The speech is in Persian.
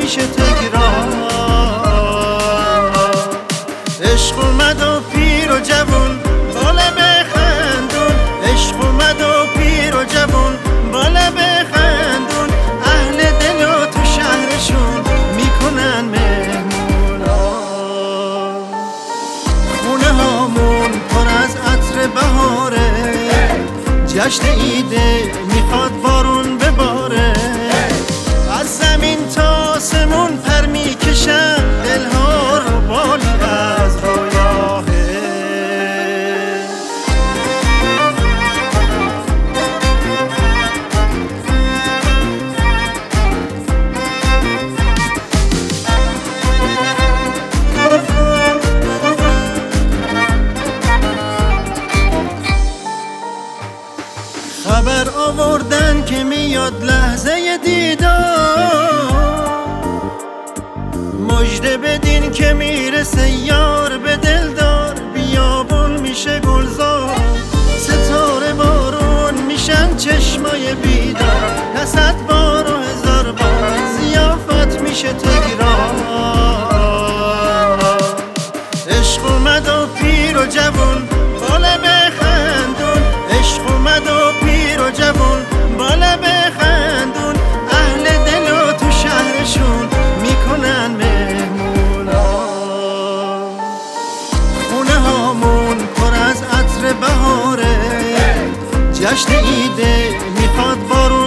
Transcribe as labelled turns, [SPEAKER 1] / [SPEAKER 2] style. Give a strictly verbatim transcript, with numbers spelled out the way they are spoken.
[SPEAKER 1] میشه تکرار. عشق اومد و پیر و جوون بالا بخندون، عشق اومد و پیر و جوون بالا بخندون، اهل دل و تو شهرشون میکنن مهمونا. خونه هامون پر از عطر بهاره، جشن ایده میخواد بارون بباره، از زمین تا آسمون پر میکشن دلها رو بالی از رویاه. خبر آوردن که میاد لحظه دیدار، مژده بدین که میرسه یار به دلدار، بیابون میشه گلزار، ستاره بارون میشن چشمای بیدار، نه صد بار و هزار بار ضیافت میشه تکرار. عشق اومد و پیر و جوون بالا بخندون، عشق اومد و پیر و جوون بالا بخندون، اهل دل و تو شهرشون میکنن مهمونا. خونه هامون پر از عطر بهاره، جشن ایده میخواد بارون